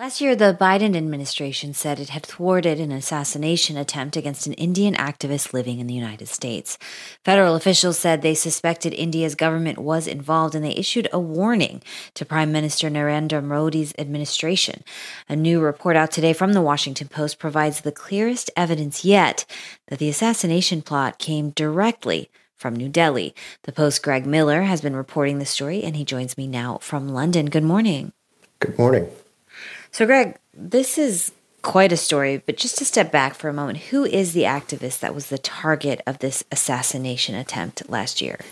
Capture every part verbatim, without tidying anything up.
Last year, the Biden administration said it had thwarted an assassination attempt against an Indian activist living in the United States. Federal officials said they suspected India's government was involved, and they issued a warning to Prime Minister Narendra Modi's administration. A new report out today from the Washington Post provides the clearest evidence yet that the assassination plot came directly from New Delhi. The Post's Greg Miller has been reporting the story, and he joins me now from London. Good morning. Good morning. So, Greg, this is quite a story, but just to step back for a moment, who is the activist that was the target of this assassination attempt last year?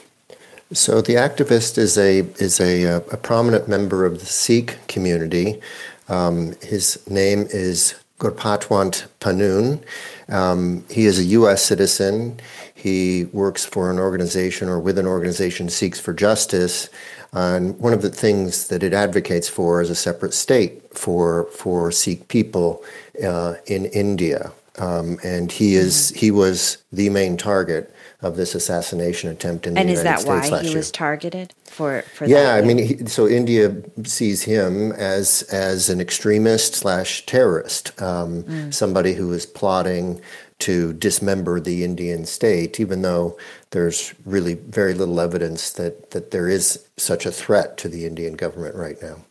So the activist is a is a, a prominent member of the Sikh community. Um, his name is Gurpatwant Pannu. Um, he is a U S citizen. He works for an organization or with an organization, Sikhs for Justice. And one of the things that it advocates for is a separate state for for Sikh people uh, in India. Um, and he is he was the main target of this assassination attempt in the and United States last year. And is that why he was targeted for, for yeah, that? I mean, he, so India sees him as as an extremist slash terrorist, um, mm. somebody who is plotting to dismember the Indian state, even though there's really very little evidence that, that there is such a threat to the Indian government right now.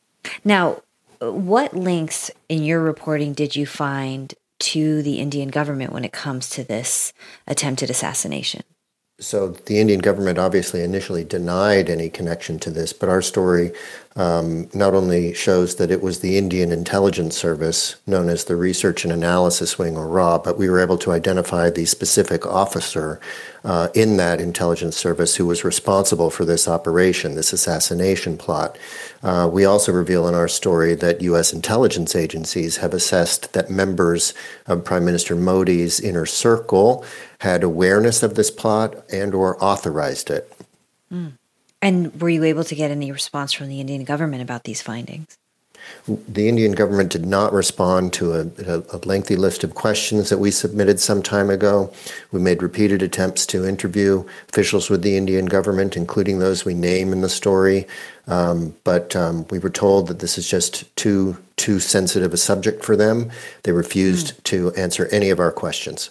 Now, what links in your reporting did you find to the Indian government when it comes to this attempted assassination? So the Indian government obviously initially denied any connection to this, but our story um, not only shows that it was the Indian Intelligence Service, known as the Research and Analysis Wing, or R A W, but we were able to identify the specific officer uh, in that intelligence service who was responsible for this operation, this assassination plot. Uh, we also reveal in our story that U S intelligence agencies have assessed that members of Prime Minister Modi's inner circle had awareness of this plot and or authorized it. Mm. And were you able to get any response from the Indian government about these findings? The Indian government did not respond to a, a, a lengthy list of questions that we submitted some time ago. We made repeated attempts to interview officials with the Indian government, including those we name in the story. Um, but um, we were told that this is just too, too sensitive a subject for them. They refused mm. to answer any of our questions.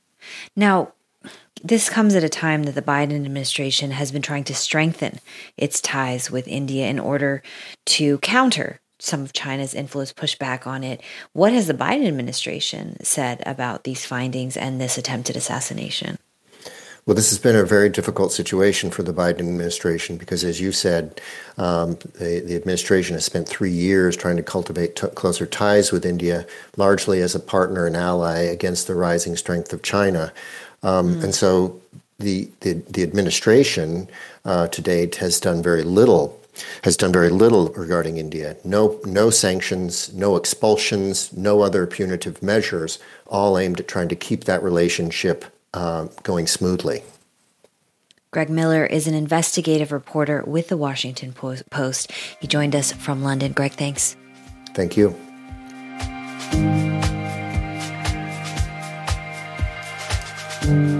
Now, this comes at a time that the Biden administration has been trying to strengthen its ties with India in order to counter some of China's influence, push back on it. What has the Biden administration said about these findings and this attempted assassination? Well, this has been a very difficult situation for the Biden administration because, as you said, um, the, the administration has spent three years trying to cultivate t- closer ties with India, largely as a partner and ally against the rising strength of China. Um, mm. And so the, the, the administration uh, to date has done very little has done very little regarding India. No, no sanctions, no expulsions, no other punitive measures, all aimed at trying to keep that relationship uh, going smoothly. Greg Miller is an investigative reporter with the Washington Post. He joined us from London. Greg, thanks. Thank you. Mm-hmm.